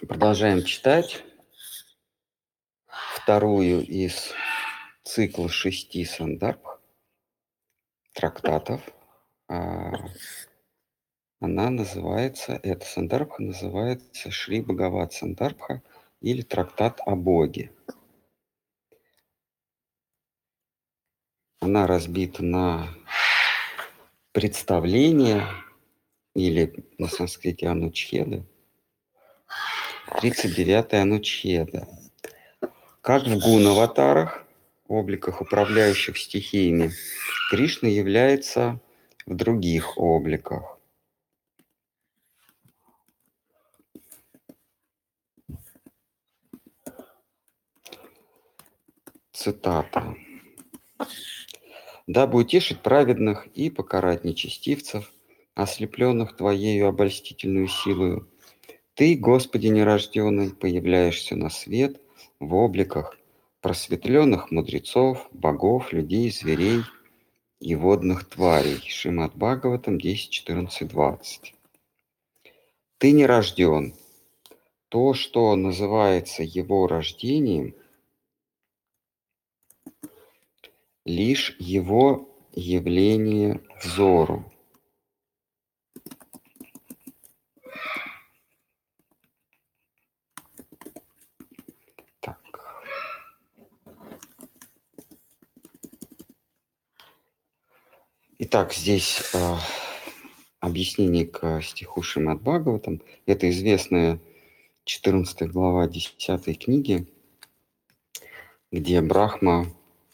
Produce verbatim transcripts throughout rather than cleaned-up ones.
Продолжаем читать вторую из цикла шести сандарбх, трактатов. Она называется, эта сандарбха называется Шри Бхагават Сандарбха или трактат о Боге. Она разбита на представления или на санскрите анучхеды. тридцать девятая анучхеда. Как в гунаватарах, обликах, управляющих стихиями, Кришна является в других обликах. Цитата. «Дабы утешить праведных и покарать нечестивцев, ослепленных Твоею обольстительную силою, Ты, Господи нерожденный, появляешься на свет в обликах просветленных мудрецов, богов, людей, зверей и водных тварей». Шримад Бхагаватам десять, четырнадцать, двадцать. Ты не рожден. То, что называется его рождением, лишь его явление взору. Так. Итак, здесь э, объяснение к стиху Шримад Бхагаватам. Это известная четырнадцатая глава десятой книги, где Брахма,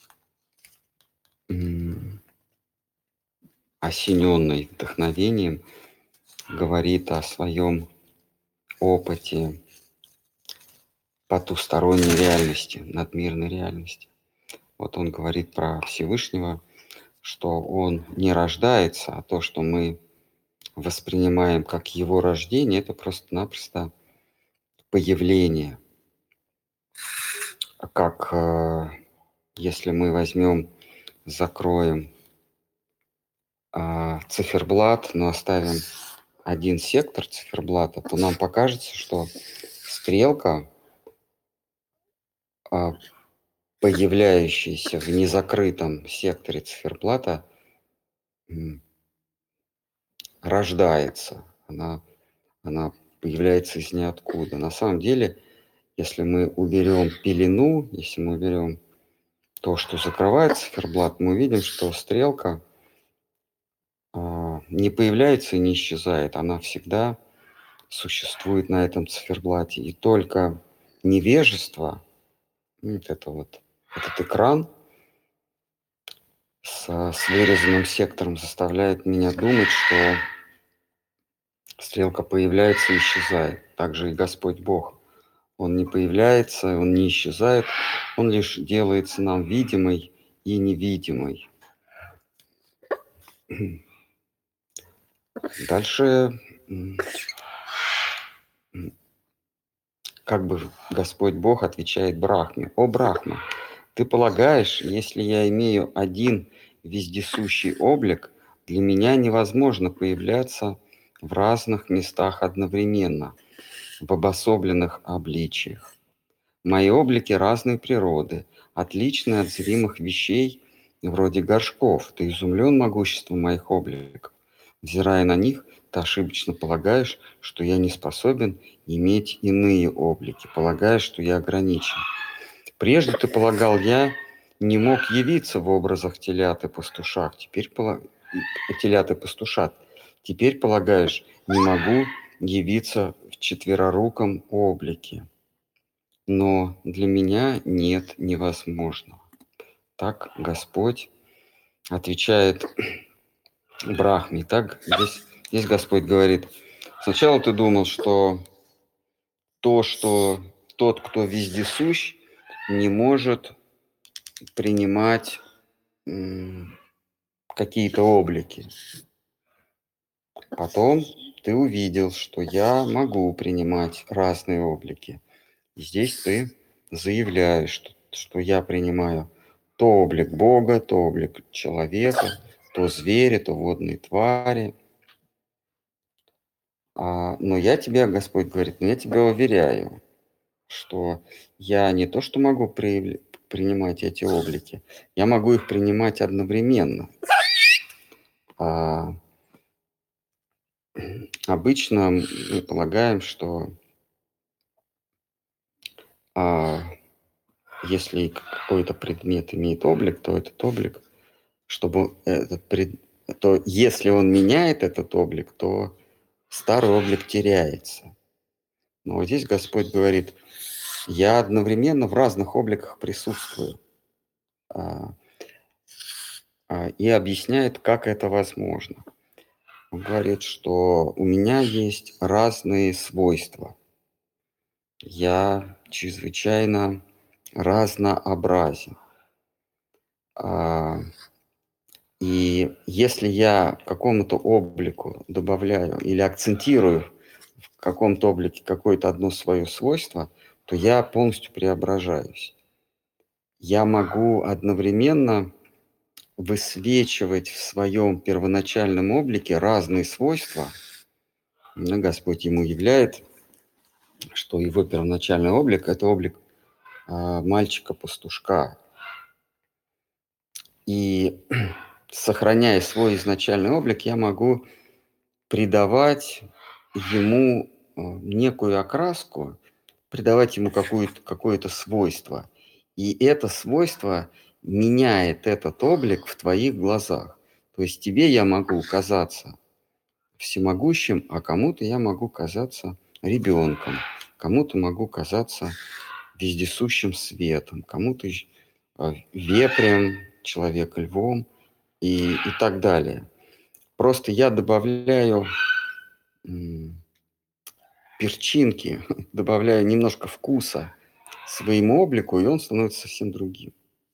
м, осененный вдохновением, говорит о своем опыте потусторонней реальности, надмирной реальности. Вот он говорит про Всевышнего, что он не рождается, а то, что мы воспринимаем как его рождение, это просто-напросто появление. Как э, если мы возьмем, закроем э, циферблат, но оставим один сектор циферблата, то нам покажется, что стрелка, э, появляющаяся в незакрытом секторе циферблата, м, рождается. Она, она появляется из ниоткуда. На самом деле, если мы уберем пелену, если мы уберем то, что закрывает циферблат, мы увидим, что стрелка а, не появляется и не исчезает. Она всегда существует на этом циферблате. И только невежество, вот это вот, этот экран с, с вырезанным сектором заставляет меня думать, что стрелка появляется и исчезает. Также и Господь Бог. Он не появляется, он не исчезает, он лишь делается нам видимой и невидимой. Дальше, как бы Господь Бог отвечает Брахме: «О Брахма, ты полагаешь, если я имею один вездесущий облик, для меня невозможно появляться в разных местах одновременно, в обособленных обличиях. Мои облики разной природы, отличные от зримых вещей, вроде горшков. Ты изумлен могуществом моих обликов. Взирая на них, ты ошибочно полагаешь, что я не способен иметь иные облики, полагаешь, что я ограничен. Прежде ты полагал, я не мог явиться в образах телят и пастушат. Теперь пола... телят и пастушат. Теперь полагаешь, не могу явиться в четвероруком облике. Но для меня нет невозможного». Так Господь отвечает Брахме. Так здесь, здесь Господь говорит: сначала ты думал, что то, что тот, кто вездесущ, не может принимать м, какие-то облики. Потом ты увидел, что я могу принимать разные облики. И здесь ты заявляешь, что, что я принимаю то облик Бога, то облик человека, то зверя, то водной твари. А, но я тебе, Господь говорит, но я тебя уверяю, что я не то, что могу проявля- принимать эти облики, я могу их принимать одновременно. А, обычно мы полагаем, что а, если какой-то предмет имеет облик, то этот облик, чтобы этот пред... то если он меняет этот облик, то старый облик теряется. Но вот здесь Господь говорит, я одновременно в разных обликах присутствую. А, а, и объясняет, как это возможно. Он говорит, что у меня есть разные свойства. Я чрезвычайно разнообразен. А, и если я какому-то облику добавляю или акцентирую в каком-то облике какое-то одно свое свойство, то я полностью преображаюсь. Я могу одновременно высвечивать в своем первоначальном облике разные свойства. Но Господь ему являет, что его первоначальный облик – это облик а, мальчика-пастушка. И сохраняя свой изначальный облик, я могу придавать ему а, некую окраску, придавать ему какое-то, какое-то свойство. И это свойство меняет этот облик в твоих глазах. То есть тебе я могу казаться всемогущим, а кому-то я могу казаться ребенком, кому-то могу казаться вездесущим светом, кому-то а, вепрем, человека львом и, и так далее. Просто я добавляю м, перчинки, добавляю немножко вкуса своему облику, и он становится совсем другим.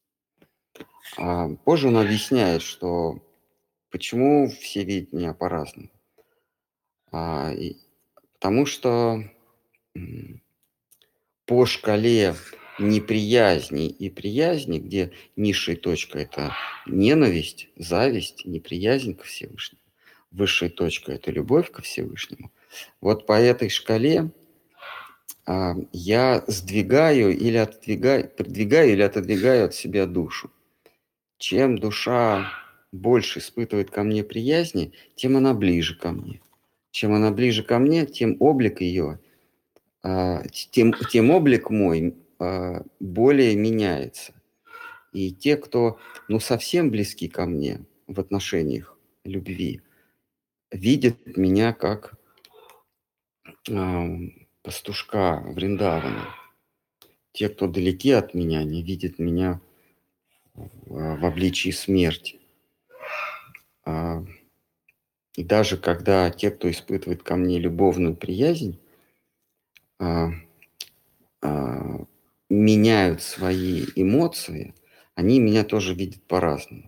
А позже он объясняет, что почему все видят меня по-разному. А, и, потому что м, по шкале неприязни и приязни, где низшая точка – это ненависть, зависть, неприязнь ко Всевышнему, высшая точка – это любовь ко Всевышнему. Вот по этой шкале а, я сдвигаю или отодвигаю, продвигаю или отодвигаю от себя душу. Чем душа больше испытывает ко мне приязни, тем она ближе ко мне. Чем она ближе ко мне, тем облик ее, а, тем, тем облик мой а, более меняется. И те, кто ну, совсем близки ко мне в отношениях любви, видят меня как а, пастушка Вриндавана. Те, кто далеки от меня, не видят меня в, в обличии смерти. А, и даже когда те, кто испытывает ко мне любовную приязнь, а, а, меняют свои эмоции, они меня тоже видят по-разному.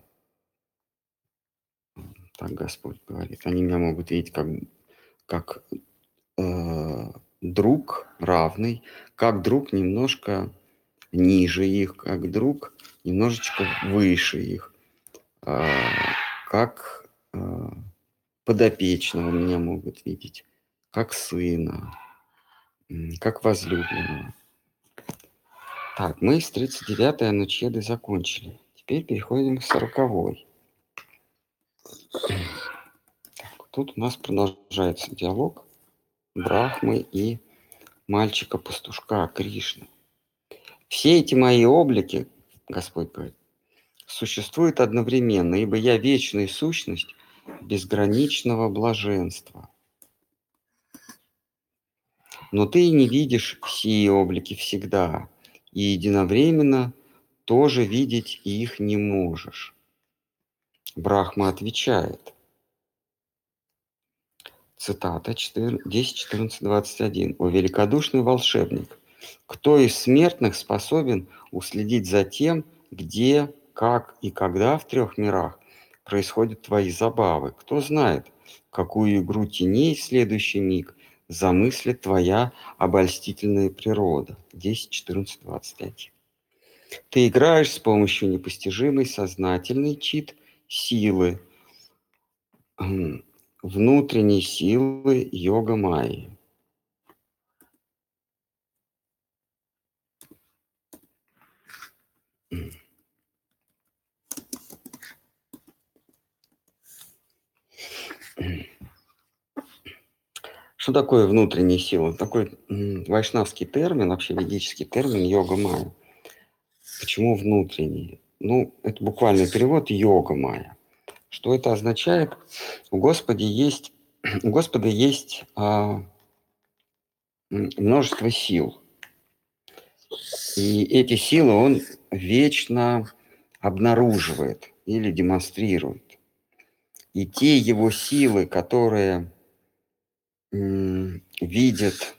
Так Господь говорит. Они меня могут видеть как, как э, друг равный, как друг немножко ниже их, как друг немножечко выше их, э, как э, подопечного меня могут видеть, как сына, как возлюбленного. Так, мы с тридцать девятой Анучеды закончили. Теперь переходим к сороковой. Так, тут у нас продолжается диалог Брахмы и мальчика-пастушка Кришны. Все эти мои облики, Господь говорит, существуют одновременно, ибо я вечная сущность безграничного блаженства. Но ты не видишь все облики всегда, и единовременно тоже видеть их не можешь. Брахма отвечает. Цитата десять, четырнадцать, двадцать один. «О великодушный волшебник, кто из смертных способен уследить за тем, где, как и когда в трех мирах происходят твои забавы? Кто знает, какую игру теней в следующий миг замыслит твоя обольстительная природа?» десять, четырнадцать, двадцать один. Ты играешь с помощью непостижимой сознательной чит силы, внутренней силы йога майи. Что такое внутренняя сила? Такой м, вайшнавский термин, вообще ведический термин йога майя. Почему внутренний? Ну, это буквальный перевод йога майя. Что это означает? У Господа есть, у Господа есть а, множество сил. И эти силы он вечно обнаруживает или демонстрирует. И те его силы, которые м, видят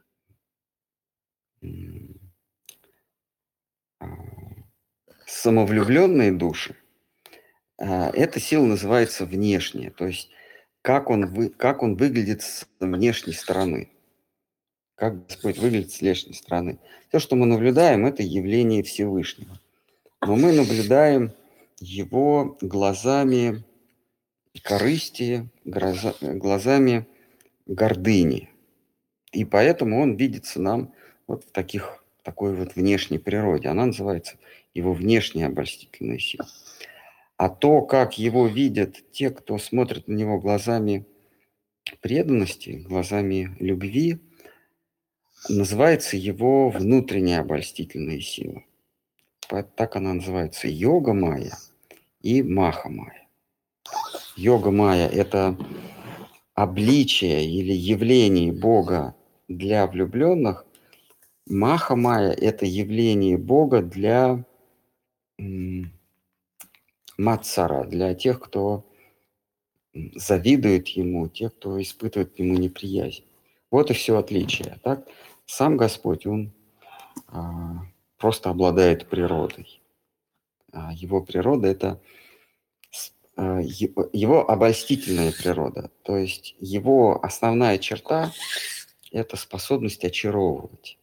м, а, самовлюбленные души, а, эта сила называется внешняя. То есть как он, вы, как он выглядит с внешней стороны. Как Господь выглядит с внешней стороны. То, что мы наблюдаем, это явление Всевышнего. Но мы наблюдаем его глазами корысти, гроза- глазами гордыни. И поэтому он видится нам вот в таких, такой вот внешней природе. Она называется его внешняя обольстительная сила. А то, как его видят те, кто смотрит на него глазами преданности, глазами любви, называется его внутренняя обольстительная сила. Так она называется йога майя и маха майя. Йога майя – это обличие или явление Бога для влюбленных. Маха майя – это явление Бога для м, мацара, для тех, кто завидует ему, тех, кто испытывает к нему неприязнь. Вот и все отличие. Так? Сам Господь, он а, просто обладает природой. А его природа – это а, его, его обольстительная природа. То есть его основная черта – это способность очаровывать.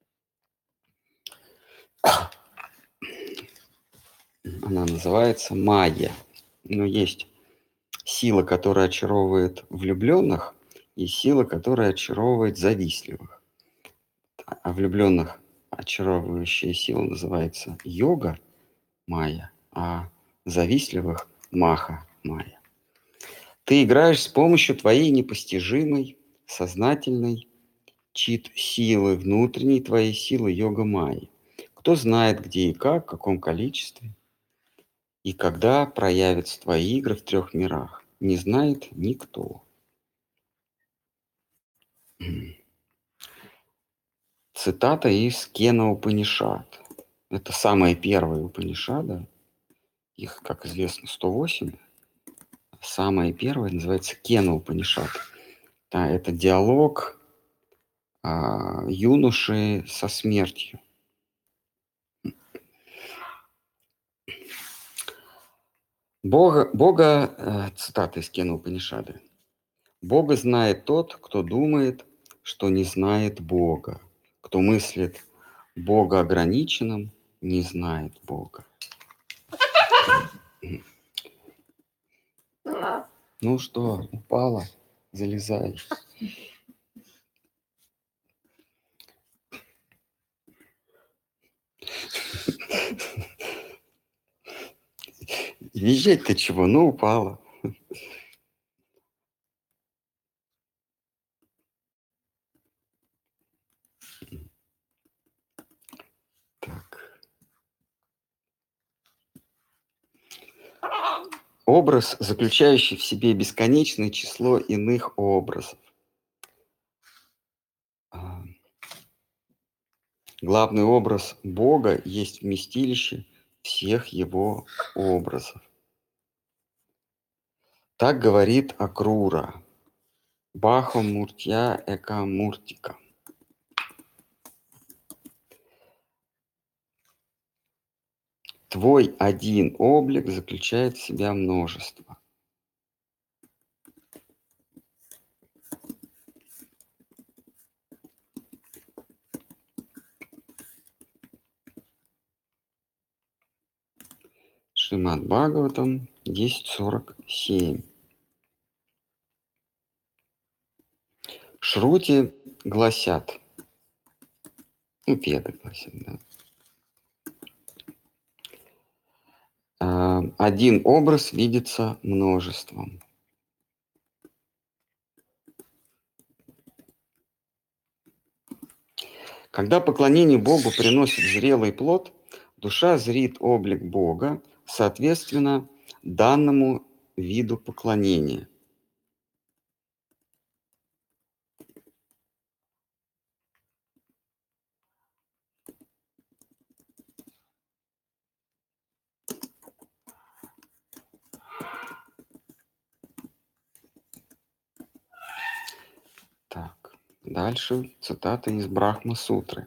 Она называется майя. Но есть сила, которая очаровывает влюбленных, и сила, которая очаровывает завистливых. А влюбленных очаровывающая сила называется йога майя, а завистливых маха майя. Ты играешь с помощью твоей непостижимой, сознательной чит-силы, внутренней твоей силы йога майи. Кто знает, где и как, в каком количестве и когда проявятся твои игры в трех мирах, не знает никто. Цитата из Кена Упанишад. Это самая первая Упанишада. Их, как известно, сто восемь. Самая первая называется Кена Упанишад. Да, это диалог а, юноши со смертью. Бога, Бога э, цитата из Кена Упанишады. Бога знает тот, кто думает, что не знает Бога. Кто мыслит Бога ограниченным, не знает Бога. Ну что, упала? Залезай. Визжать-то чего? Ну, упала. Так. Образ, заключающий в себе бесконечное число иных образов. А, Главный образ Бога есть вместилище всех его образов. Так говорит Акрура. Баха Муртья Эка Муртика. Твой один облик заключает в себя множество. Шримад Бхагаватам десять сорок семь. Шрути гласят, ну, Веды гласят, да. А, один образ видится множеством. Когда поклонение Богу приносит зрелый плод, душа зрит облик Бога, соответственно, данному виду поклонения. Так, дальше цитата из Брахма-сутры.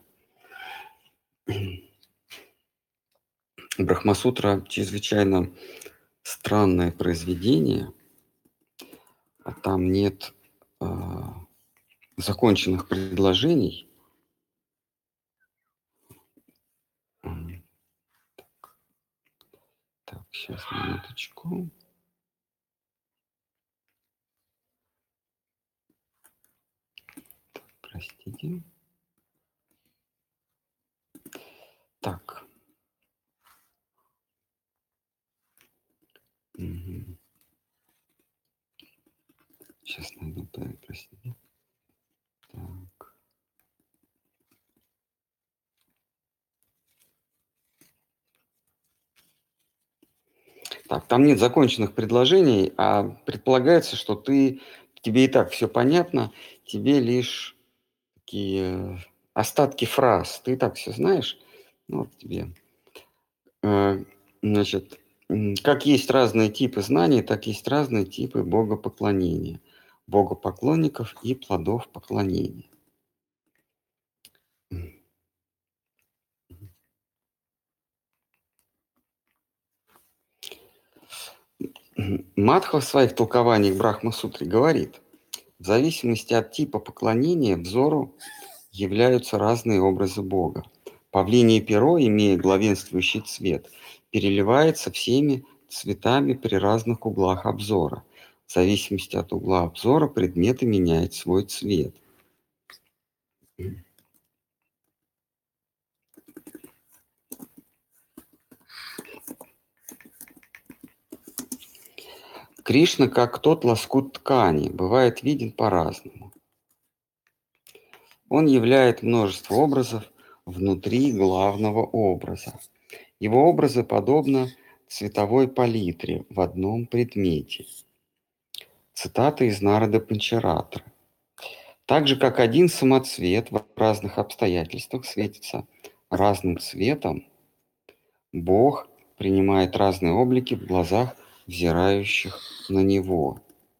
Брахма-сутра чрезвычайно странное произведение, а там нет э, законченных предложений. Так, так, сейчас, минуточку. Так, простите. Так. Угу. Сейчас найду, простите. Так. Так, там нет законченных предложений, а предполагается, что ты, тебе и так все понятно, тебе лишь такие остатки фраз, ты и так все знаешь, ну, вот тебе. Э, Значит, м, как есть разные типы знаний, так есть разные типы богопоклонения, богопоклонников и плодов поклонения. Мадха в своих толкованиях Брахма-сутре говорит, в зависимости от типа поклонения взору являются разные образы Бога. Павлинье перо, имея главенствующий цвет, переливается всеми цветами при разных углах обзора. В зависимости от угла обзора предметы меняют свой цвет. Кришна, как тот лоскут ткани, бывает виден по-разному. Он являет множество образов внутри главного образа. Его образы подобны цветовой палитре в одном предмете. Цитата из Нарада Панчаратра. Так же, как один самоцвет в разных обстоятельствах светится разным цветом, Бог принимает разные облики в глазах взирающих на Него.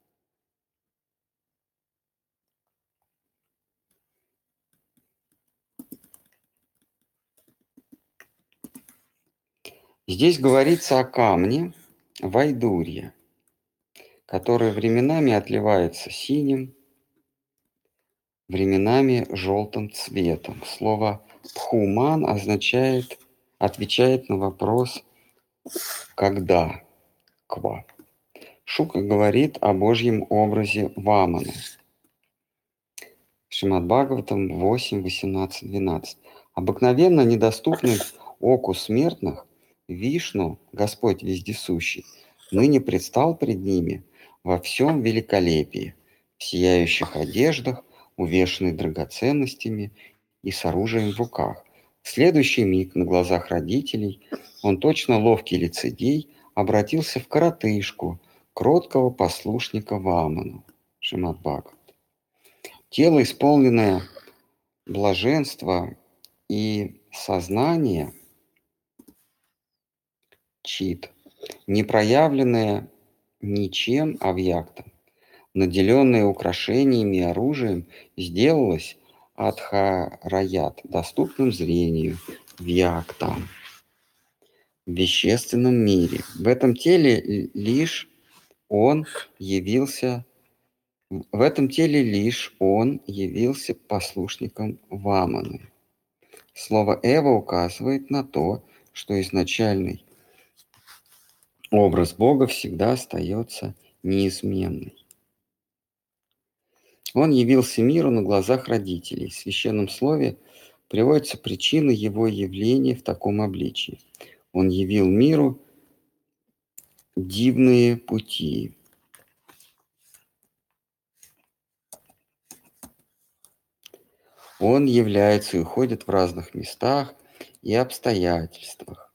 Здесь говорится о камне вайдурья, который временами отливается синим, временами желтым цветом. Слово «пхуман» означает, отвечает на вопрос «когда?» Ква. Шука говорит о Божьем образе Вамана. Шримад Бхагаватам восемь, восемнадцать, двенадцать. Обыкновенно недоступный оку смертных, Вишну, Господь вездесущий, ныне предстал пред ними во всем великолепии, в сияющих одеждах, увешанный драгоценностями и с оружием в руках. В следующий миг на глазах родителей он, точно ловкий лицедей, обратился в коротышку, кроткого послушника Ваману. Шримад Бхагаватам. Тело, исполненное блаженства и сознания, чит, не проявленное ничем авьяктом, наделенное украшениями и оружием, сделалось адхараят, доступным зрению, вьяктам, в вещественном мире. В этом теле лишь он явился В этом теле лишь он явился послушником Ваманы. Слово «эва» указывает на то, что изначальный образ Бога всегда остается неизменный. Он явился миру на глазах родителей. В Священном Слове приводятся причины его явления в таком обличии. Он явил миру дивные пути. Он является и уходит в разных местах и обстоятельствах.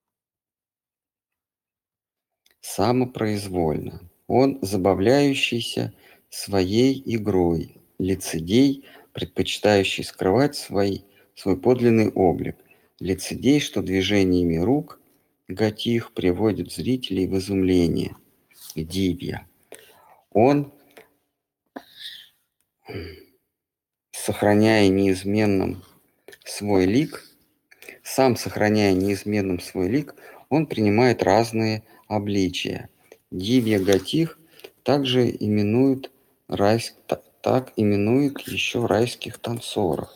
Самопроизвольно. Он забавляющийся своей игрой, лицедей, предпочитающий скрывать свой, свой подлинный облик, лицедей, что движениями рук гатих приводит зрителей в изумление, дивья. Он, сохраняя неизменным свой лик, сам сохраняя неизменным свой лик, он принимает разные обличия. Дивья гатих также именуют райс, так именуют еще райских танцоров.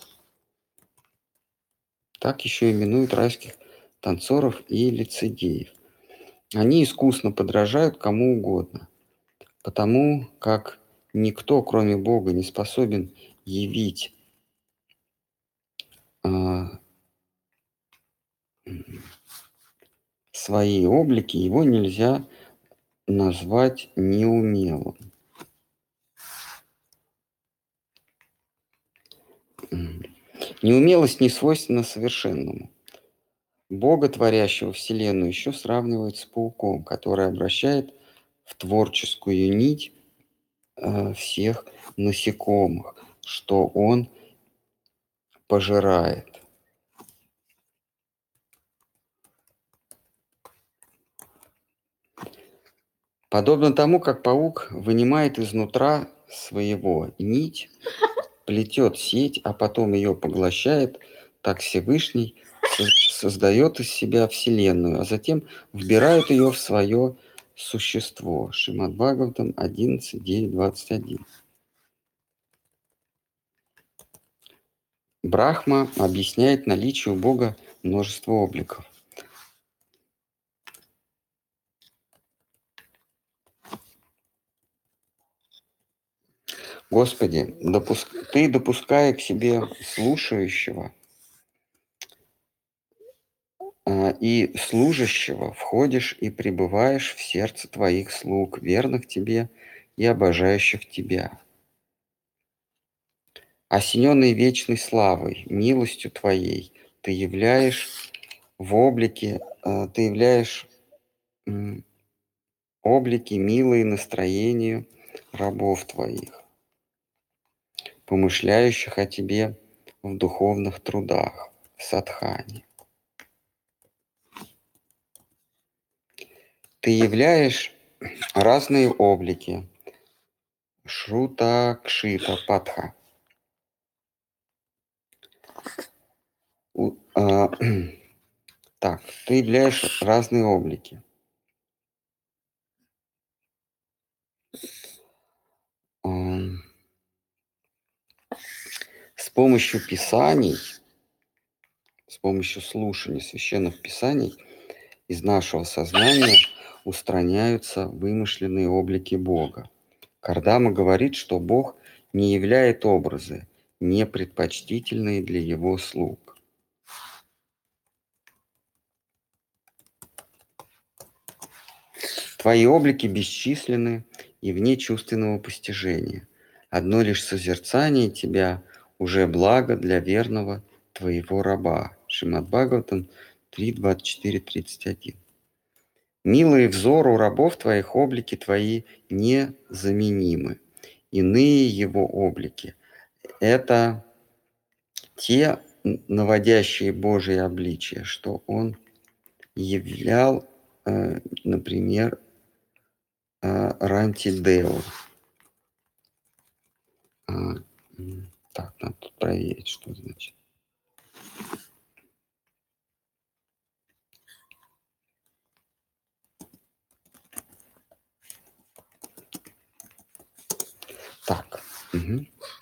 Так еще именуют райских танцоров и лицедеев. Они искусно подражают кому угодно, потому как никто, кроме Бога, не способен явить э, свои облики, его нельзя назвать неумелым. Неумелость не свойственна совершенному. Бога, творящего Вселенную, еще сравнивают с пауком, который обращает в творческую нить э, всех насекомых, что он пожирает. Подобно тому, как паук вынимает изнутра своего нить, плетет сеть, а потом ее поглощает, так Всевышний создает из себя Вселенную, а затем вбирает ее в свое существо. Шримад Бхагаватам одиннадцать, девять, двадцать один. Брахма объясняет наличие у Бога множества обликов. Господи, допуск... Ты, допуская к себе слушающего э, и служащего, входишь и пребываешь в сердце Твоих слуг, верных Тебе и обожающих Тебя. Осененный вечной славой, милостью Твоей, Ты являешь в облике, э, Ты являешь э, облики, милые настроению рабов Твоих, помышляющих о Тебе в духовных трудах, в садхане. Ты являешь разные облики. Шрута, Кшита, Патха. У, а, так, ты являешь разные облики. А, с помощью писаний, с помощью слушания священных писаний из нашего сознания устраняются вымышленные облики Бога. Кардама говорит, что Бог не являет образы, не предпочтительные для его слуг. Твои облики бесчисленны и вне чувственного постижения. Одно лишь созерцание тебя уже благо для верного твоего раба. Шримад Бхагаватам три, двадцать четыре, тридцать один. Милые взору рабов твоих облики твои незаменимы. Иные его облики – это те наводящие Божьи обличия, что он являл, э, например, э, Рантидео. А, так, надо тут проверить, что значит. Так. Угу.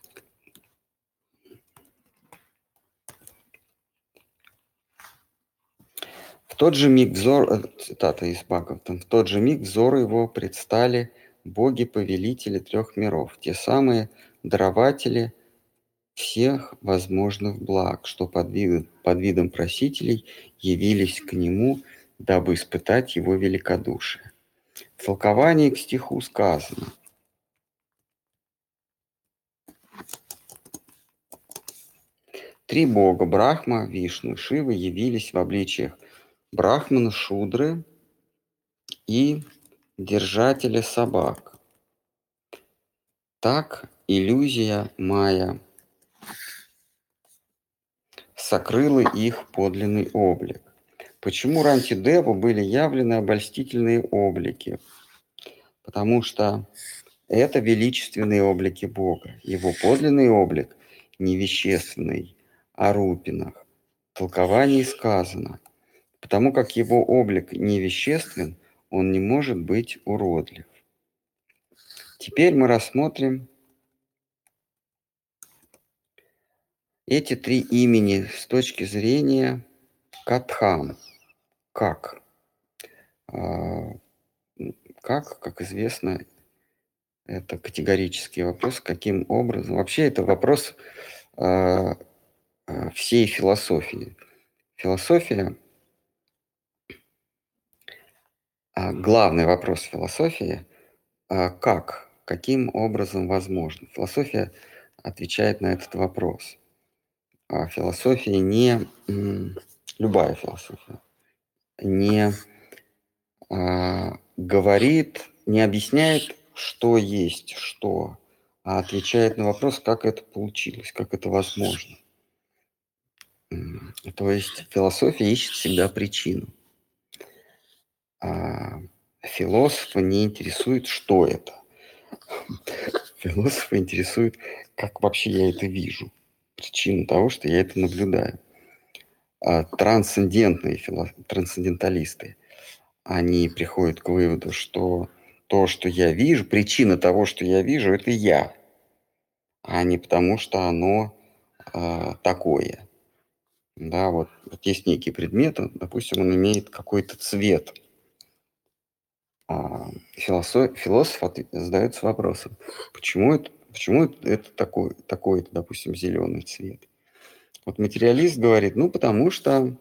В тот же миг взор, цитата из Бхагаватам, в тот же миг взору его предстали боги-повелители трех миров, те самые дарователи всех возможных благ, что под видом, под видом просителей явились к нему, дабы испытать его великодушие. В толковании к стиху сказано: три бога Брахма, Вишну, Шива явились в обличиях Брахмана, Шудры и держателя собак. Так иллюзия Майя сокрыла их подлинный облик. Почему Рантидеву были явлены обольстительные облики? Потому что это величественные облики Бога. Его подлинный облик невещественный, о рупинах. В толковании сказано: потому как его облик невеществен, он не может быть уродлив. Теперь мы рассмотрим эти три имени с точки зрения Катхам. Как? Как, как известно, это категорический вопрос, каким образом. Вообще это вопрос э, всей философии. Философия, главный вопрос философии, как, каким образом возможно. Философия отвечает на этот вопрос. А философия не, любая философия, не а, говорит, не объясняет, что есть что, а отвечает на вопрос, как это получилось, как это возможно. То есть философия ищет всегда причину. А философа не интересует, что это. Философа интересует, как вообще я это вижу. Причину того, что я это наблюдаю. А трансцендентные фило... трансценденталисты, они приходят к выводу, что то, что я вижу, причина того, что я вижу, это я, а не потому, что оно э, такое. Да, вот, вот есть некий предмет, допустим, он имеет какой-то цвет. А философ, философ от, задается вопросом, почему это, почему это такой, такой, допустим, зеленый цвет. Вот материалист говорит, ну, потому что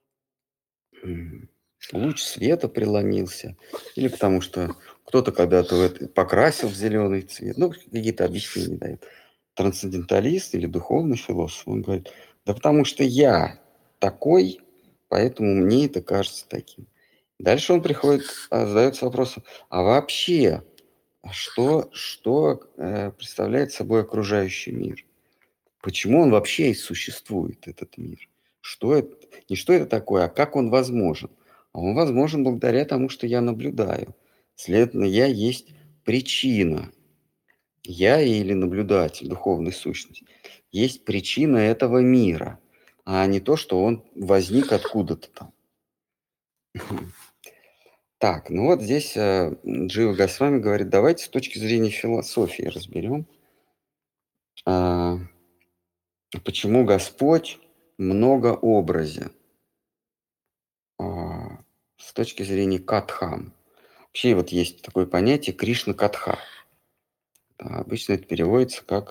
луч света преломился, или потому что кто-то когда-то это покрасил в зеленый цвет. Ну, какие-то объяснения дает. Трансценденталист или духовный философ, он говорит, да потому что я такой, поэтому мне это кажется таким. Дальше он приходит, задается вопросом, а вообще, что, что э, представляет собой окружающий мир? Почему он вообще и существует, этот мир? Что это? Не что это такое, а как он возможен? А он возможен благодаря тому, что я наблюдаю. Следовательно, я есть причина. Я или наблюдатель, духовная сущность, есть причина этого мира, а не то, что он возник откуда-то там. Так, ну вот здесь э, Джива Госвами говорит, давайте с точки зрения философии разберем, э, почему Господь многообразен э, с точки зрения Катхам. Вообще вот есть такое понятие Кришна Катха. Да, обычно это переводится как,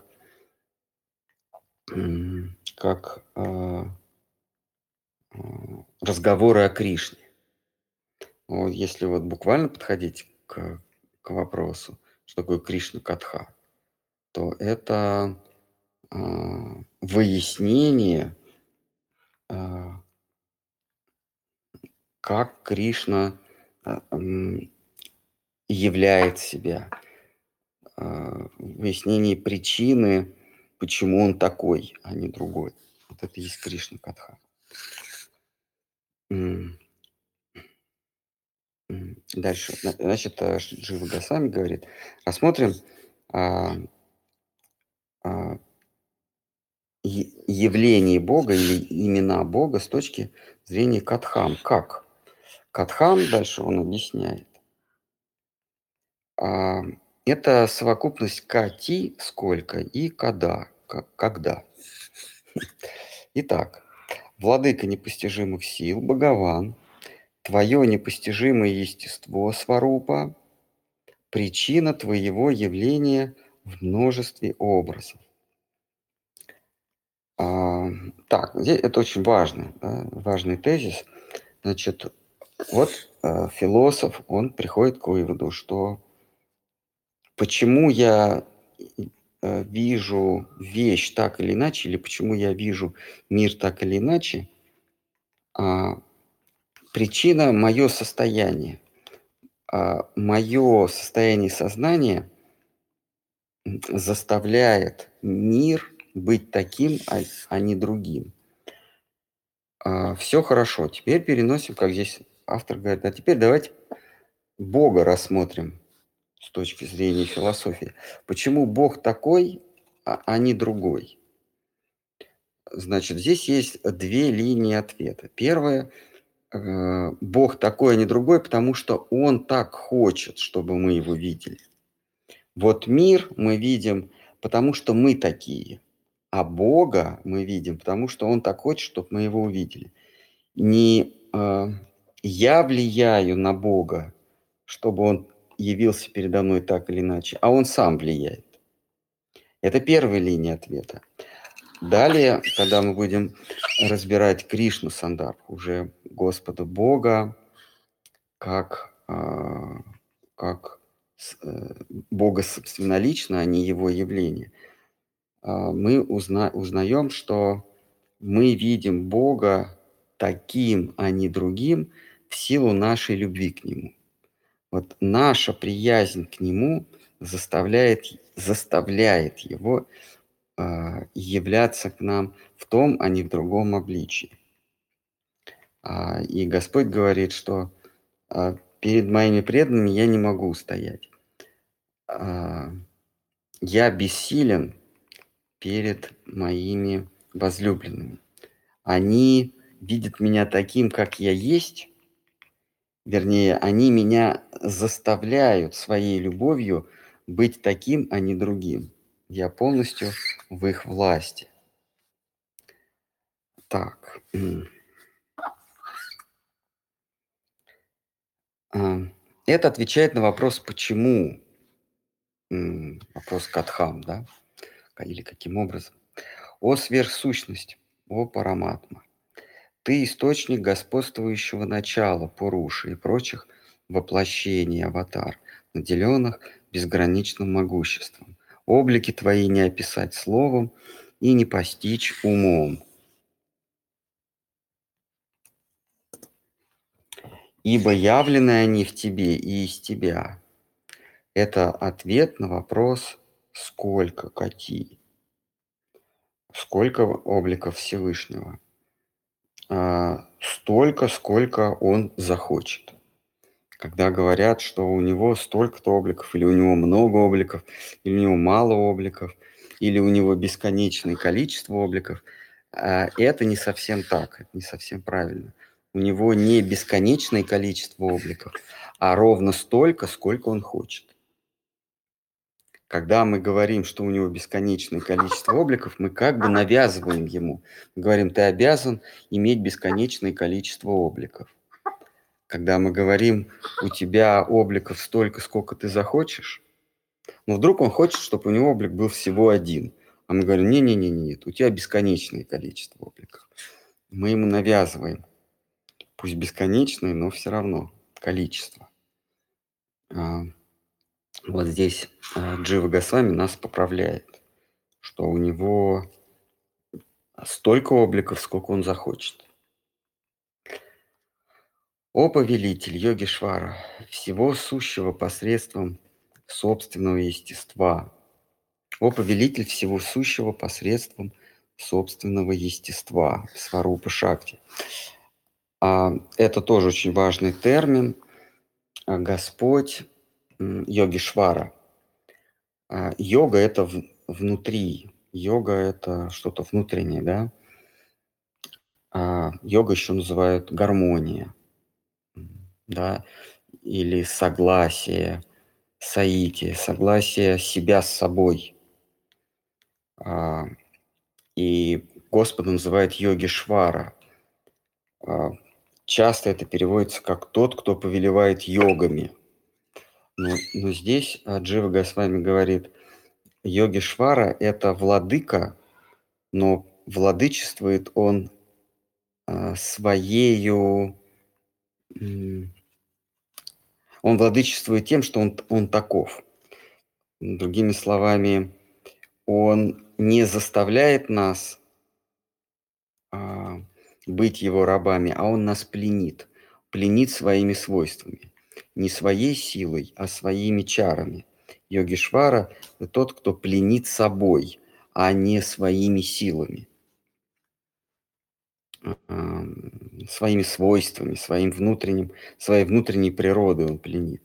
как э, э, разговоры о Кришне. Вот если вот буквально подходить к, к вопросу, что такое Кришна Катха, то это э, выяснение, э, как Кришна э, м, являет себя, э, выяснение причины, почему он такой, а не другой. Вот это и есть Кришна Катха. М. М. Дальше. Значит, э, Джива Госвами говорит, рассмотрим а, а, я- явление Бога или имена Бога с точки зрения Катхам. Как? Катхам, дальше он объясняет, а, это совокупность кати, сколько, и когда, как, когда. Итак, владыка непостижимых сил, Бхагаван, твое непостижимое естество, Сварупа, причина твоего явления в множестве образов. А, так, здесь это очень важный, да, важный тезис. Значит, вот э, философ, он приходит к выводу, что почему я э, вижу вещь так или иначе, или почему я вижу мир так или иначе, а, причина – мое состояние. А, мое состояние сознания заставляет мир быть таким, а, а не другим. А, все хорошо. Теперь переносим, как здесь автор говорит, а теперь давайте Бога рассмотрим с точки зрения философии. Почему Бог такой, а, а не другой? Значит, здесь есть две линии ответа. Первая э, – Бог такой, а не другой, потому что Он так хочет, чтобы мы Его видели. Вот мир мы видим, потому что мы такие, а Бога мы видим, потому что Он так хочет, чтобы мы Его увидели. Не э, я влияю на Бога, чтобы Он явился передо мной так или иначе, а Он сам влияет. Это первая линия ответа. Далее, когда мы будем разбирать Кришну Сандарбху, уже Господа Бога, как, э, как э, Бога собственнолично, а не Его явление, э, мы узна, узнаем, что мы видим Бога таким, а не другим, в силу нашей любви к Нему. Вот наша приязнь к Нему заставляет, заставляет Его э, являться к нам в том, а не в другом обличии. А, и Господь говорит, что а, перед моими преданными я не могу устоять. А, я бессилен перед моими возлюбленными. Они видят меня таким, как я есть, вернее, они меня заставляют своей любовью быть таким, а не другим. Я полностью в их власти. Так. Это отвечает на вопрос, почему, вопрос Катхам, да, или каким образом. О сверхсущность, о Параматма, ты источник господствующего начала, Пуруши и прочих воплощений аватар, наделенных безграничным могуществом. Облики твои не описать словом и не постичь умом. Ибо явлены они в тебе и из тебя. Это ответ на вопрос «сколько, какие?» Сколько обликов Всевышнего? А, столько, сколько он захочет. Когда говорят, что у него столько-то обликов, или у него много обликов, или у него мало обликов, или у него бесконечное количество обликов, это не совсем так, это не совсем правильно. У него не бесконечное количество обликов, а ровно столько, сколько он хочет. Когда мы говорим, что у него бесконечное количество обликов, мы как бы навязываем ему. Мы говорим, ты обязан иметь бесконечное количество обликов. Когда мы говорим, у тебя обликов столько, сколько ты захочешь, но вдруг он хочет, чтобы у него облик был всего один. А мы говорим, не-не-не, нет, у тебя бесконечное количество обликов. Мы ему навязываем, пусть бесконечное, но все равно количество. Вот здесь Джива Госвами нас поправляет, что у него столько обликов, сколько он захочет. О повелитель Йогишвара, всего сущего посредством собственного естества. О повелитель всего сущего посредством собственного естества, Сварупа Шакти. Это тоже очень важный термин. Господь Йогишвара. Йога – это внутри. Йога – это что-то внутреннее, да? А йога еще называют гармония, да, или согласие, саити, согласие себя с собой. А, и Господа называют Йогишвара. А, часто это переводится как тот, кто повелевает йогами. Но, но здесь Джива Госвами говорит, Йогешвара– это владыка, но владычествует он а, своею... м, Он владычествует тем, что он, он таков. Другими словами, он не заставляет нас а, быть его рабами, а он нас пленит. Пленит своими свойствами. Не своей силой, а своими чарами. Йогишвара– это тот, кто пленит собой, а не своими силами, а, своими свойствами, своим внутренним, своей внутренней природой он пленит.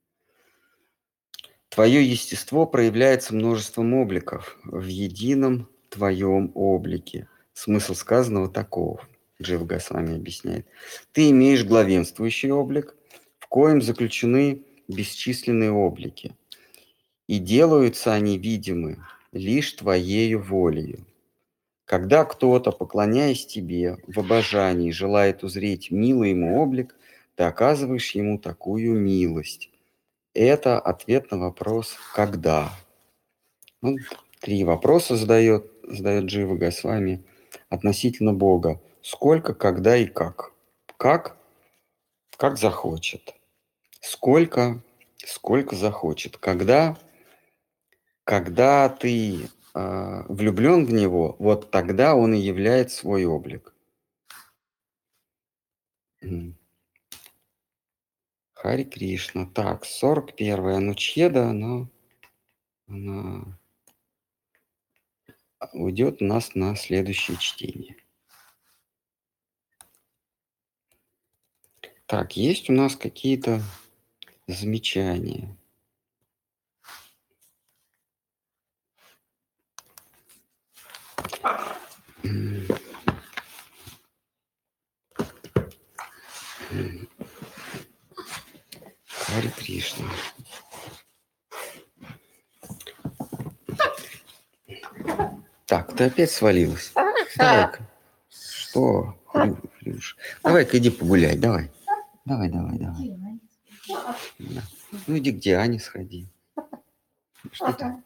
Твое естество проявляется множеством обликов в едином твоем облике. Смысл сказанного таков, Джива Госвами объясняет. Ты имеешь главенствующий облик, в коем заключены бесчисленные облики, и делаются они видимы лишь твоею волею. Когда кто-то, поклоняясь тебе в обожании, желает узреть милый ему облик, ты оказываешь ему такую милость. Это ответ на вопрос «когда?». Ну, три вопроса задает, задает Джива Госвами относительно Бога. Сколько, когда и как. Как? Как захочет. Сколько? Сколько захочет. Когда? Когда ты э, влюблен в Него, вот тогда Он и являет свой облик. Хари Кришна. Так, сорок первая Анучеда, она, она уйдет у нас на следующее чтение. Так, есть у нас какие-то замечания? Хари Кришна. Так, ты опять свалилась. Давай-ка. Что, Хрю, Хрюш? Давай-ка иди погуляй, давай. Давай, давай, давай. Да. Ну иди к Диане сходи. Что ты?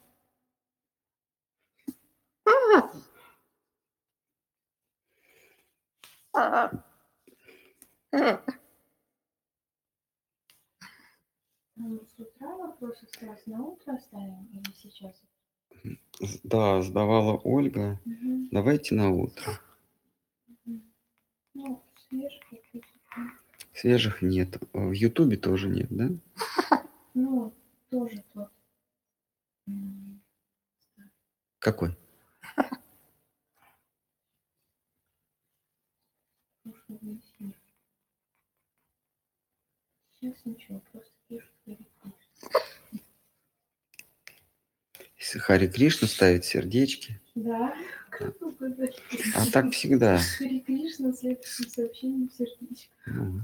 Ну, с утра вопросы сразу на утро оставим или сейчас? Да, сдавала Ольга. Угу. Давайте на утро. Угу. Ну, свежих каких-то. Свежих нет. В Ютубе тоже нет, да? Ну, тоже тот. М, Какой? прошлый эфир. Сейчас ничего, просто пишут Хари Кришна. Если Хари Кришна ставит сердечки. Да, как вы говорите? А так всегда. Хари Кришна с следующим сообщением сердечко. Ну,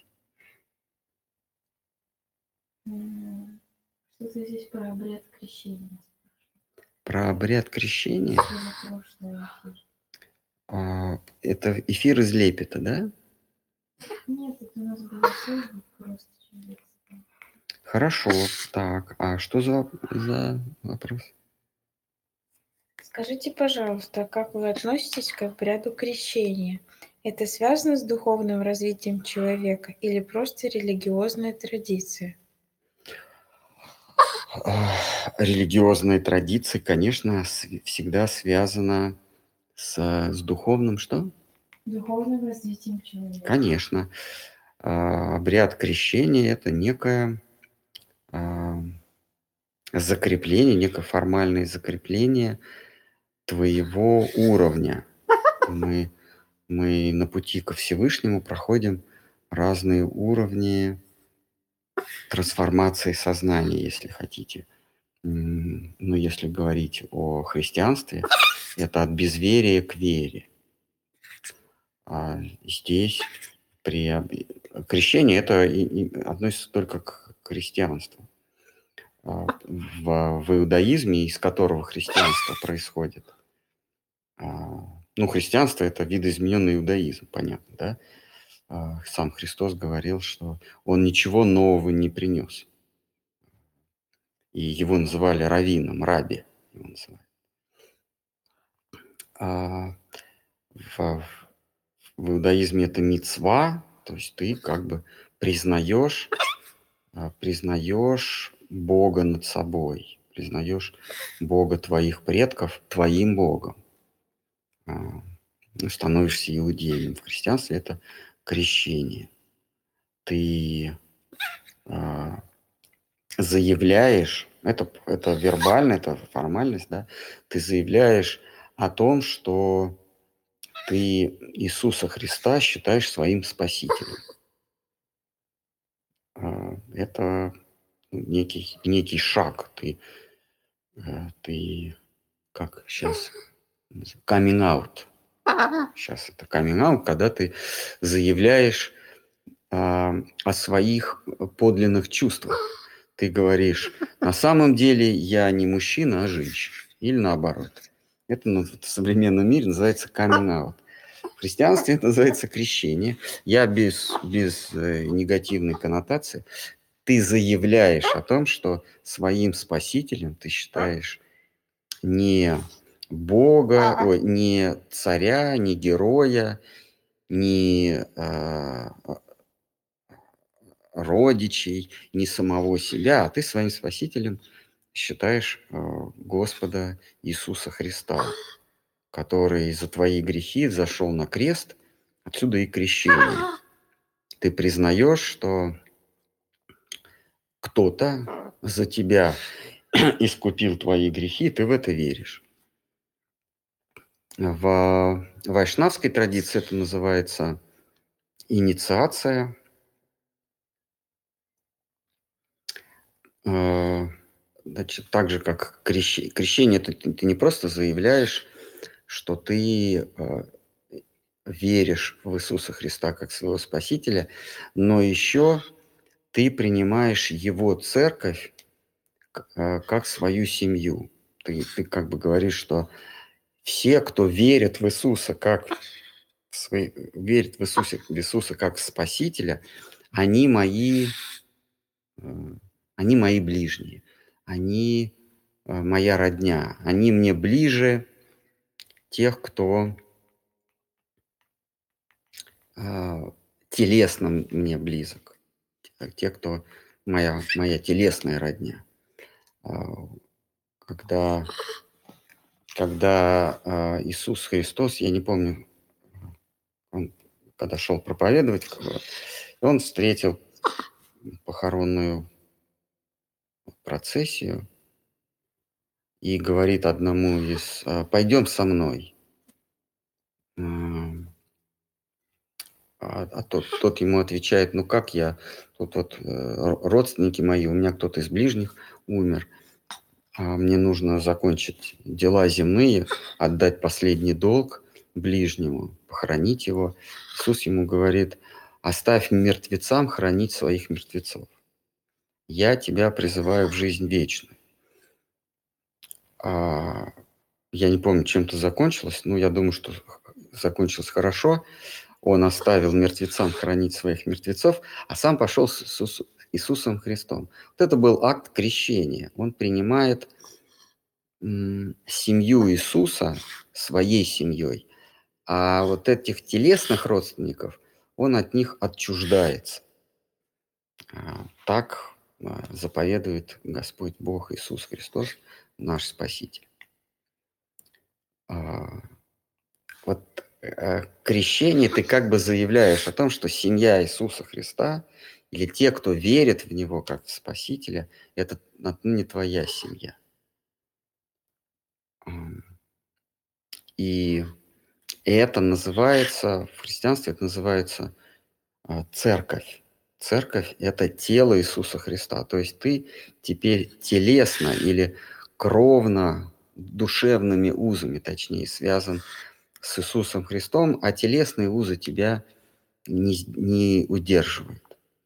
М, Что-то здесь про обряд крещения. про обряд крещения. Это прошлый эфир. А, это эфир из Лепета, да? Нет, это у нас было Facebook просто через... Хорошо. Так, а что за, за вопрос? Скажите, пожалуйста, как вы относитесь к обряду крещения? Это связано с духовным развитием человека или просто религиозная традиция? Религиозные традиции, конечно, с- всегда связана с, с духовным что? Духовным развитием человека. Конечно. А, обряд крещения – это некое а, закрепление, некое формальное закрепление твоего уровня. Мы, мы на пути ко Всевышнему проходим разные уровни трансформации сознания, если хотите. М, Ну, если говорить о христианстве, это от безверия к вере. А здесь при об- крещении это и- и относится только к христианству. А В, в иудаизме, из которого христианство происходит, а, ну, христианство – это видоизмененный иудаизм, понятно, да? А, Сам Христос говорил, что он ничего нового не принес. И его называли раввином, раби. его называют. А в, в иудаизме это мицва, то есть ты как бы признаешь, признаешь Бога над собой, признаешь Бога твоих предков твоим Богом. Ну, становишься иудеем. В христианстве это крещение. Ты а, заявляешь, это, это вербально, это формальность, да, ты заявляешь о том, что ты Иисуса Христа считаешь своим спасителем. А, это некий, некий шаг. Ты, ты как сейчас, coming out. Сейчас это coming out, когда ты заявляешь а, о своих подлинных чувствах. Ты говоришь, на самом деле я не мужчина, а женщина. Или наоборот. Это в современном мире называется coming out. В христианстве это называется крещение. Я без, без э, негативной коннотации. Ты заявляешь о том, что своим спасителем ты считаешь не Бога, ой, не царя, не героя, не э, родичей, не самого себя, а ты своим спасителем считаешь э, Господа Иисуса Христа, который за твои грехи взошел на крест, отсюда и крещение. Ты признаешь, что кто-то за тебя искупил твои грехи, ты в это веришь. В вайшнавской традиции это называется инициация. Значит, так же, как крещение. Крещение, ты, ты не просто заявляешь, что ты веришь в Иисуса Христа как своего Спасителя, но еще ты принимаешь Его церковь как свою семью. Ты, ты как бы говоришь, что все, кто верит в Иисуса как в свои, верит в Иисуса, в Иисуса как в Спасителя, они мои, они мои ближние, они моя родня, они мне ближе тех, кто телесно мне близок, те, кто моя, моя телесная родня. Когда, когда Иисус Христос, я не помню, он когда шел проповедовать, он встретил похоронную процессию и говорит одному из: «Пойдем со мной». А, а тот, тот ему отвечает: «Ну как я? Тут вот родственники мои, у меня кто-то из ближних умер. А мне нужно закончить дела земные, отдать последний долг ближнему, похоронить его». Иисус ему говорит: «Оставь мертвецам хранить своих мертвецов. Я тебя призываю в жизнь вечную». А, я не помню, чем это закончилось, но я думаю, что закончилось хорошо. Он оставил мертвецам хранить своих мертвецов, а сам пошел с Иисус, Иисусом Христом. Вот это был акт крещения. Он принимает м, семью Иисуса своей семьей, а вот этих телесных родственников он от них отчуждается. А, так а, заповедует Господь Бог Иисус Христос, наш Спаситель. А, вот крещение ты как бы заявляешь о том, что семья Иисуса Христа или те, кто верит в Него как в Спасителя, это отныне твоя семья. И это называется, в христианстве это называется церковь. Церковь – это тело Иисуса Христа. То есть ты теперь телесно или кровно, душевными узами, точнее, связан с Иисусом Христом, а телесные узы тебя не, не удерживают.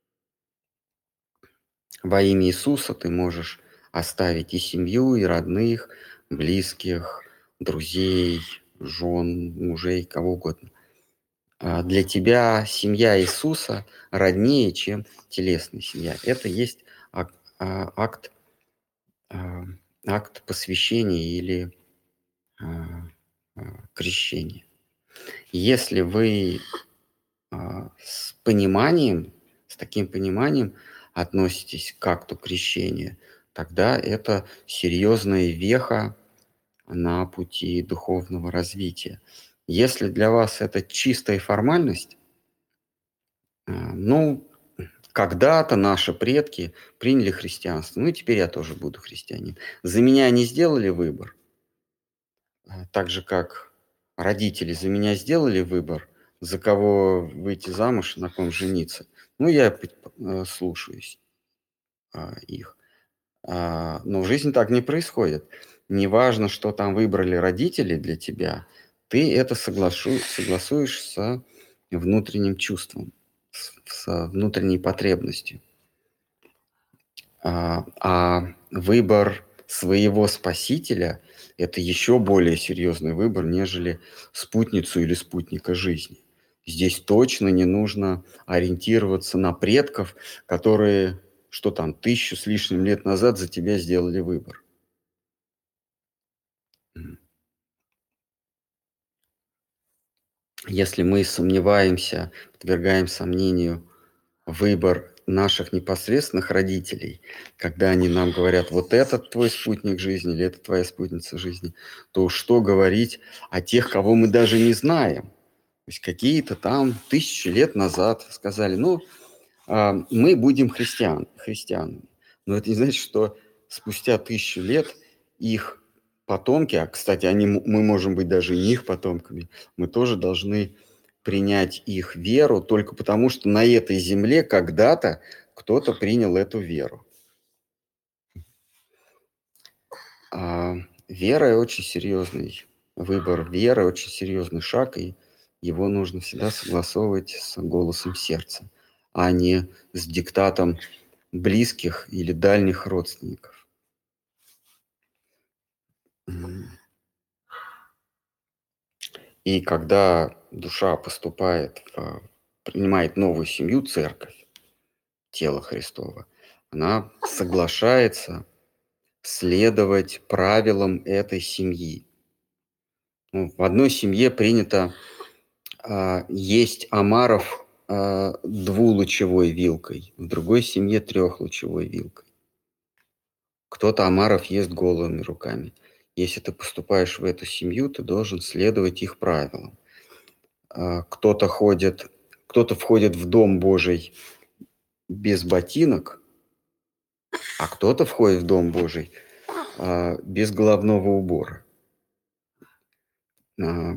Во имя Иисуса ты можешь оставить и семью, и родных, близких, друзей, жен, мужей, кого угодно. А для тебя семья Иисуса роднее, чем телесная семья. Это есть акт, акт акт посвящения или а, а, крещения. Если вы а, с пониманием, с таким пониманием относитесь к акту крещения, тогда это серьезная веха на пути духовного развития. Если для вас это чистая формальность, а, ну, когда-то наши предки приняли христианство, ну и теперь я тоже буду христианин. За меня они сделали выбор, а, так же как родители за меня сделали выбор, за кого выйти замуж, на ком жениться. Ну, я предп- э, слушаюсь а, их. А, но в жизни так не происходит. Неважно, что там выбрали родители для тебя, ты это соглашу- согласуешь с внутренним чувством, с, с внутренней потребностью. А, а выбор своего спасителя– это еще более серьезный выбор, нежели спутницу или спутника жизни. Здесь точно не нужно ориентироваться на предков, которые, что там, тысячу с лишним лет назад за тебя сделали выбор. Если мы сомневаемся, подвергаем сомнению выбор наших непосредственных родителей, когда они нам говорят, вот этот твой спутник жизни или это твоя спутница жизни, то что говорить о тех, кого мы даже не знаем? То есть какие-то там тысячи лет назад сказали, ну, а, мы будем христиан, христианами. Но это не значит, что спустя тысячу лет их потомки, а, кстати, они, м- мы можем быть даже не их потомками, мы тоже должны принять их веру только потому, что на этой земле когда-то кто-то принял эту веру. А вера очень серьезный выбор, вера очень серьезный шаг, и его нужно всегда согласовывать с голосом сердца, а не с диктатом близких или дальних родственников. М. И когда душа поступает, в, принимает новую семью, церковь, тело Христово, она соглашается следовать правилам этой семьи. Ну, в одной семье принято а, есть омаров а, двулучевой вилкой, в другой семье трехлучевой вилкой. Кто-то омаров ест голыми руками. Если ты поступаешь в эту семью, ты должен следовать их правилам. А, Кто-то ходит, кто-то входит в Дом Божий без ботинок, а кто-то входит в Дом Божий а, без головного убора. А,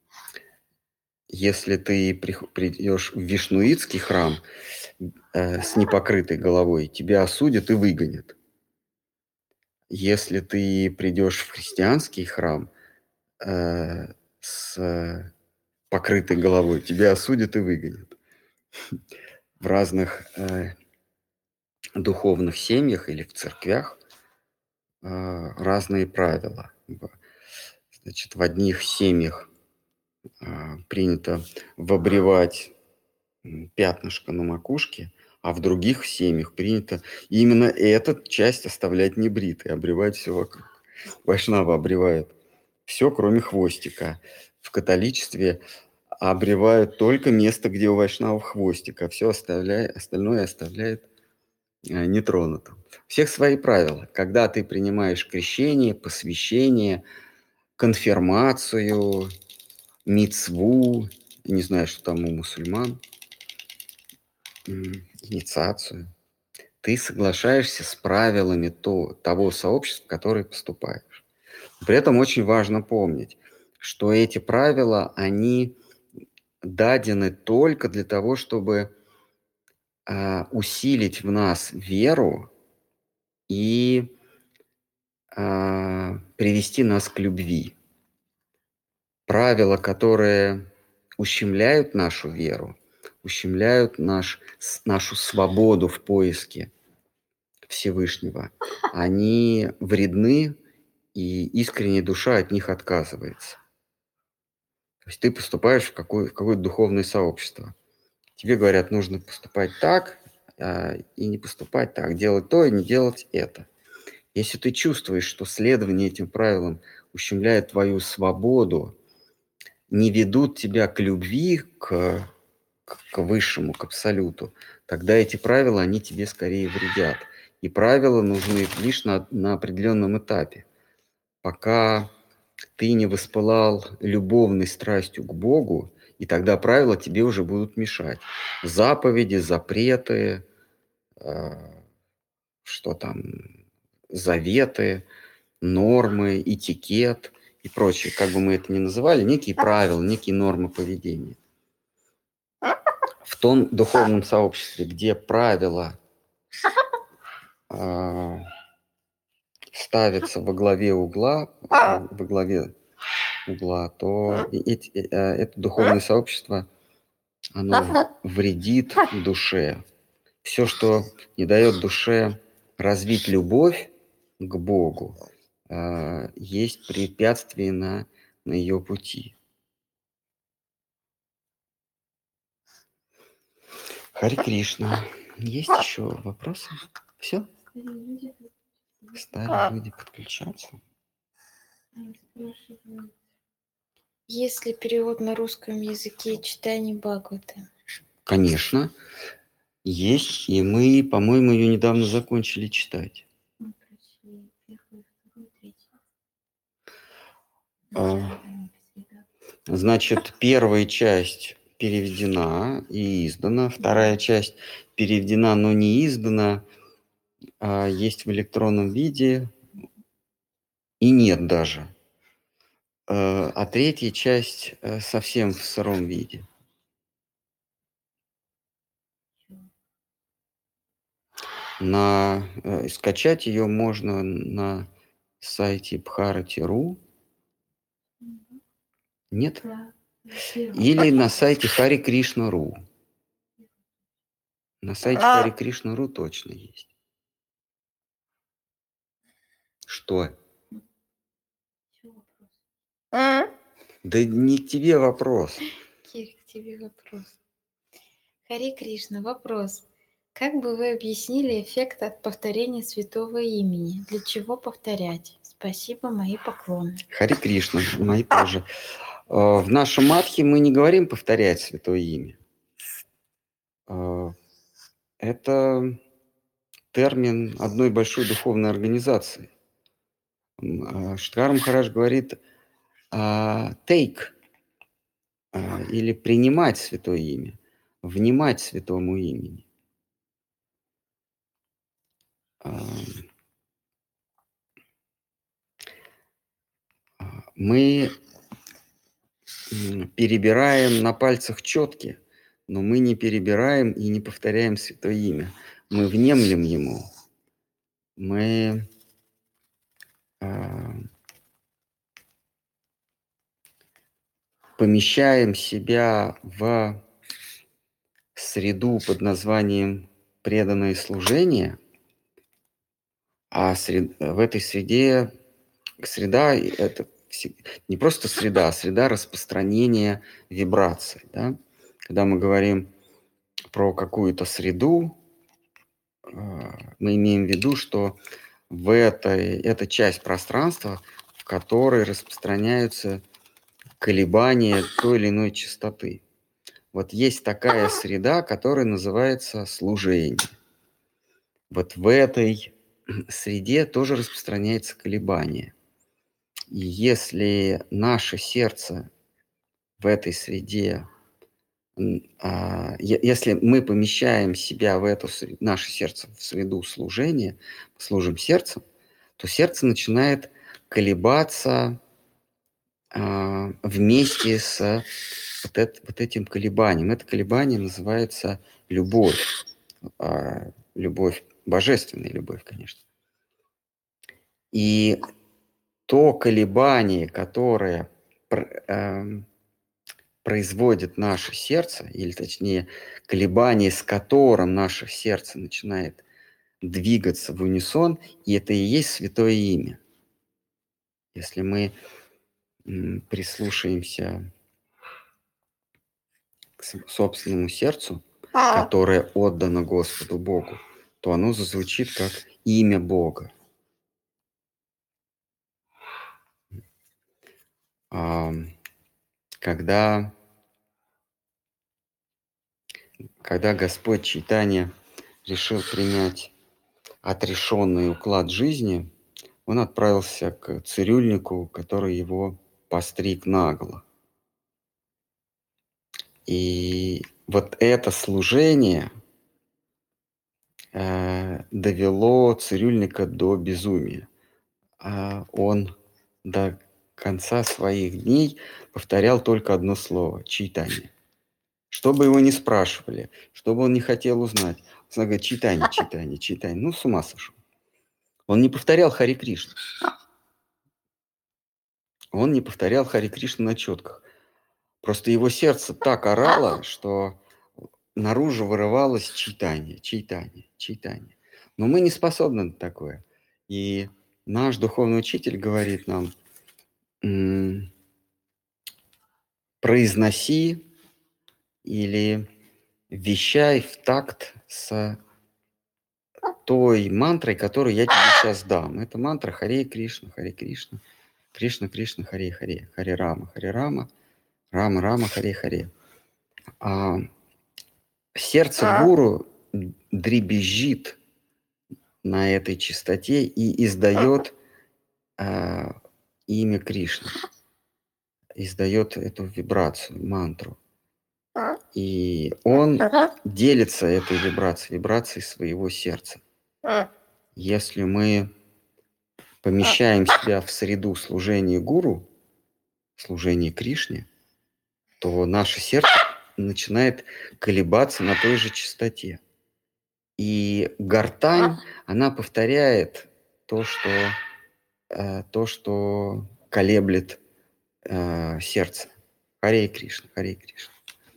Если ты прих- придешь в Вишнуитский храм э, с непокрытой головой, тебя осудят и выгонят. Если ты придешь в христианский храм э, с покрытой головой, тебя осудят и выгонят. В разных э, духовных семьях или в церквях э, разные правила. В- Значит, в одних семьях э, принято выбривать м, пятнышко на макушке, а в других семьях принято именно эту часть оставлять небритой, обревать все вокруг. Вайшнава обревает все, кроме хвостика. В католичестве обревают только место, где у вайшнавов хвостик, а все оставляет, остальное оставляет э, нетронутым. У всех свои правила. Когда ты принимаешь крещение, посвящение, конфирмацию, мицву, не знаю, что там у мусульман, м, инициацию, ты соглашаешься с правилами то, того сообщества, в которое поступаешь. При этом очень важно помнить, что эти правила, они дадены только для того, чтобы а, усилить в нас веру и а, привести нас к любви. Правила, которые ущемляют нашу веру, ущемляют наш, с- нашу свободу в поиске Всевышнего, они вредны, и искренняя душа от них отказывается. То есть ты поступаешь в, какое, в какое-то духовное сообщество. Тебе говорят, нужно поступать так а, и не поступать так, делать то и не делать это. Если ты чувствуешь, что следование этим правилам ущемляет твою свободу, не ведут тебя к любви, к, к, к высшему, к абсолюту, тогда эти правила, они тебе скорее вредят. И правила нужны лишь на, на определенном этапе. Пока ты не воспылал любовной страстью к Богу, и тогда правила тебе уже будут мешать. Заповеди, запреты, э, что там, заветы, нормы, этикет и прочее, как бы мы это ни называли, некие правила, некие нормы поведения. В том духовном сообществе, где правила э, ставятся во главе угла, во главе угла, то эти, э, это духовное сообщество, оно вредит душе. Все, что не дает душе развить любовь к Богу, э, есть препятствие на, на ее пути. Харе Кришна. Есть еще вопросы? Все? Стали люди подключаться. Есть ли перевод на русском языке читаний Бхагавата? Конечно, есть, и мы, по-моему, ее недавно закончили читать. А, Значит, первая часть переведена и издана, вторая часть переведена, но не издана, а есть в электронном виде и нет даже. Э, А третья часть э, совсем в сыром виде. На, э, скачать ее можно на сайте бхарати точка ру. Нет? Или на сайте хари кришна точка ру. На сайте хари кришна точка ру точно есть. Что? Да не к тебе вопрос. Кир, к тебе вопрос. Харе Кришна, вопрос. Как бы вы объяснили эффект от повторения святого имени? Для чего повторять? Спасибо, мои поклоны. Харе Кришна, мои тоже. Э, В нашем матхе мы не говорим повторять святое имя. Э, Это термин одной большой духовной организации. М, э, Штхар Махарадж говорит а, take, а, или принимать святое имя, внимать святому имени. А, а, Мы м, перебираем на пальцах четки, но мы не перебираем и не повторяем святое имя. Мы внемлем ему. Мы а, помещаем себя в среду под названием преданное служение, а сред... в этой среде среда это вс- не просто среда, а среда распространения вибраций. Да? Когда мы говорим про какую-то среду, э, мы имеем в виду, что в этой это часть пространства, в которой распространяются колебания той или иной частоты. Вот есть такая среда, которая называется служение. Вот в этой среде тоже распространяется колебание. И если наше сердце в этой среде, м, а, е- если мы помещаем себя в эту, сре- наше сердце в среду служения, служим сердцем, то сердце начинает колебаться а, вместе с вот, эт- вот этим колебанием. Это колебание называется любовь. а, Любовь, божественная любовь, конечно. И то колебание, которое пр- эм, производит наше сердце, или точнее колебание, с которым наше сердце начинает двигаться в унисон, и это и есть святое имя. Если мы м, прислушаемся к с- собственному сердцу, которое отдано Господу Богу, то оно зазвучит как имя Бога. а, когда, когда Господь Чайтанья решил принять отрешенный уклад жизни, он отправился к цирюльнику, который его постриг наголо. И вот это служение э, довело цирюльника до безумия. А он до конца своих дней повторял только одно слово – чайтанья. Что бы его ни спрашивали, что бы он не хотел узнать, он говорит: чайтанья, чайтанья, чайтанья. Ну, с ума сошел. Он не повторял Хари Кришна. Он не повторял Хари Кришна на четках. Просто его сердце так орало, что наружу вырывалось чайтанья, чайтанья, чайтанья. Но мы не способны на такое. И наш духовный учитель говорит нам: м- произноси или вещай в такт с той мантрой, которую я тебе сейчас дам. Это мантра Харе Кришна, Харе Кришна, Кришна Кришна, Харе Харе, Харе Рама, Харе Рама, Рама Рама, Харе Харе. А сердце гуру дребезжит на этой частоте и издает а, имя Кришны, издает эту вибрацию, мантру. И он делится этой вибрацией, вибрацией своего сердца. Если мы помещаем себя в среду служения гуру, служения Кришне, то наше сердце начинает колебаться на той же частоте. И гортань, она повторяет то, что, э, то, что колеблет э, сердце. Харе Кришна, Харе Кришна.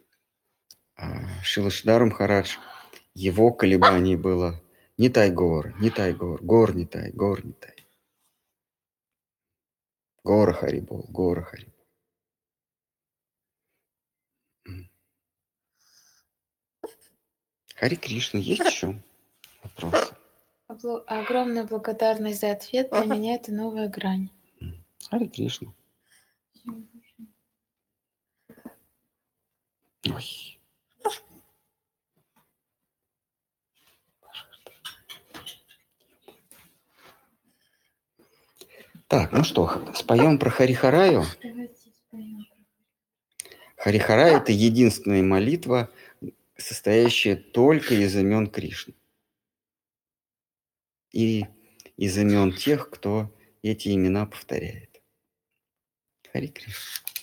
А Шрила Шридар Махарадж, его колебаний было: не тай гор, не тай гор, гор не тай, гор не тай. Гора Харибол, гора Харибол. Харе Кришна, есть еще вопросы? Обл- Огромная благодарность за ответ. Для меня это новая грань. Харе Кришна. Ой. Так, ну что, споем про Харихараю. Давайте споем. Харихара – это единственная молитва, состоящая только из имен Кришны. И из имен тех, кто эти имена повторяет. Харе Кришна.